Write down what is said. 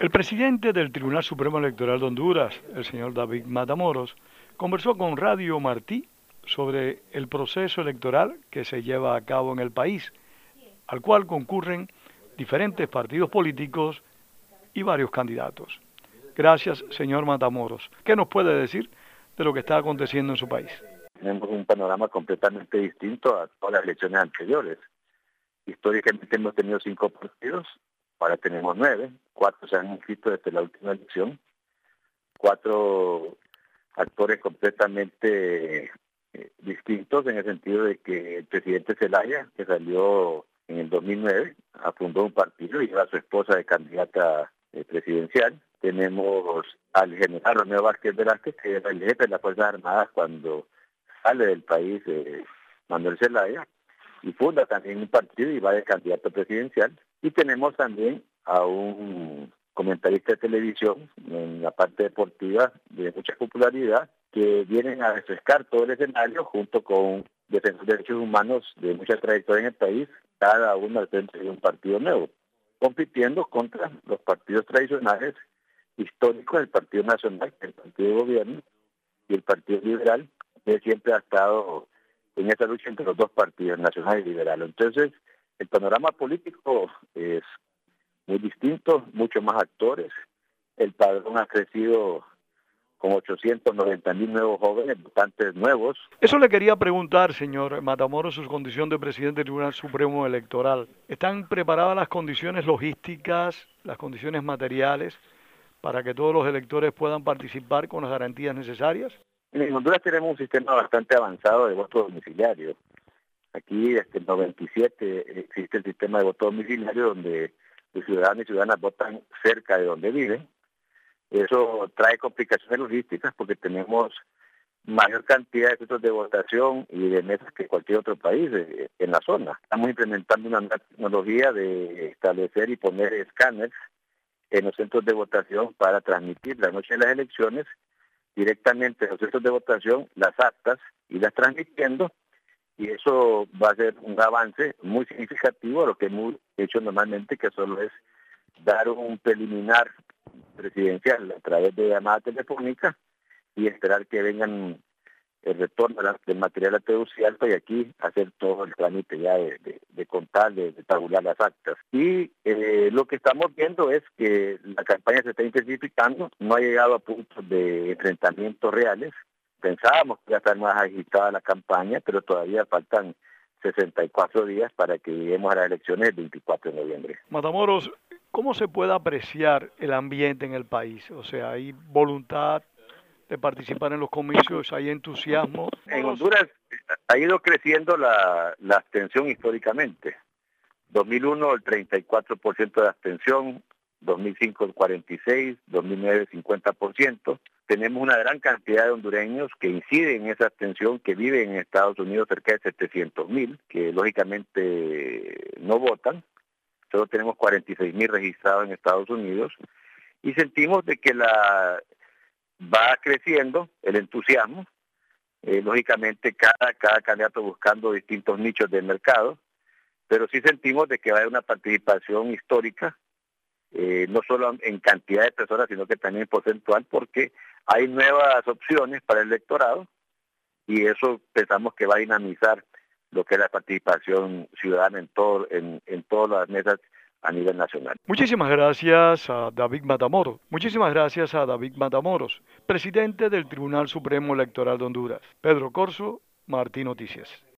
El presidente del Tribunal Supremo Electoral de Honduras, el señor David Matamoros, conversó con Radio Martí sobre el proceso electoral que se lleva a cabo en el país, al cual concurren diferentes partidos políticos y varios candidatos. Gracias, señor Matamoros. ¿Qué nos puede decir de lo que está aconteciendo en su país? Tenemos un panorama completamente distinto a todas las elecciones anteriores. Históricamente hemos tenido 5 partidos, ahora tenemos 9, 4 se han inscrito desde la última elección, 4 actores completamente distintos en el sentido de que el presidente Zelaya, que salió en el 2009, fundó un partido y lleva a su esposa de candidata presidencial. Tenemos al general Romeo Vázquez Velázquez, que era el jefe de las Fuerzas Armadas cuando sale del país Manuel Zelaya, y funda también un partido y va de candidato presidencial. Y tenemos también a un comentarista de televisión en la parte deportiva de mucha popularidad, que vienen a refrescar todo el escenario junto con defensores de derechos humanos de mucha trayectoria en el país, cada uno al frente de un partido nuevo, compitiendo contra los partidos tradicionales históricos del Partido Nacional, el Partido de Gobierno, y el Partido Liberal, que siempre ha estado en esa lucha entre los dos partidos, nacional y liberal. Entonces, el panorama político es muy distinto, muchos más actores. El padrón ha crecido con 890,000 nuevos jóvenes, votantes nuevos. Eso le quería preguntar, señor Matamoros, su condición de presidente del Tribunal Supremo Electoral. ¿Están preparadas las condiciones logísticas, las condiciones materiales, para que todos los electores puedan participar con las garantías necesarias? En Honduras tenemos un sistema bastante avanzado de voto domiciliario. Aquí desde el 97 existe el sistema de voto domiciliario donde los ciudadanos y ciudadanas votan cerca de donde viven. Eso trae complicaciones logísticas porque tenemos mayor cantidad de centros de votación y de mesas que cualquier otro país en la zona. Estamos implementando una nueva tecnología de establecer y poner escáneres en los centros de votación para transmitir la noche de las elecciones directamente a los centros de votación las actas y las transmitiendo, y eso va a ser un avance muy significativo a lo que hemos hecho normalmente, que solo es dar un preliminar presidencial a través de llamada telefónica y esperar que vengan el retorno del material a Tegucigalpa y aquí hacer todo el trámite ya de contar, de tabular las actas. Y lo que estamos viendo es que la campaña se está intensificando, no ha llegado a puntos de enfrentamientos reales. Pensábamos que iba a estar más agitada la campaña, pero todavía faltan 64 días para que lleguemos a las elecciones del 24 de noviembre. Matamoros, ¿cómo se puede apreciar el ambiente en el país? O sea, ¿hay voluntad de participar en los comicios? ¿Hay entusiasmo? En Honduras ha ido creciendo la abstención históricamente. 2001 el 34% de abstención, 2005 el 46%, 2009 el 50%. Tenemos una gran cantidad de hondureños que inciden en esa abstención, que viven en Estados Unidos, cerca de 700,000, que lógicamente no votan. Solo tenemos 46,000 registrados en Estados Unidos. Y sentimos de que va creciendo el entusiasmo. Lógicamente cada candidato buscando distintos nichos del mercado, pero sí sentimos de que va a haber una participación histórica, no solo en cantidad de personas, sino que también porcentual, porque hay nuevas opciones para el electorado y eso pensamos que va a dinamizar lo que es la participación ciudadana en todas las mesas a nivel nacional. Muchísimas gracias a David Matamoros. Muchísimas gracias a David Matamoros, presidente del Tribunal Supremo Electoral de Honduras. Pedro Corzo, Martí Noticias.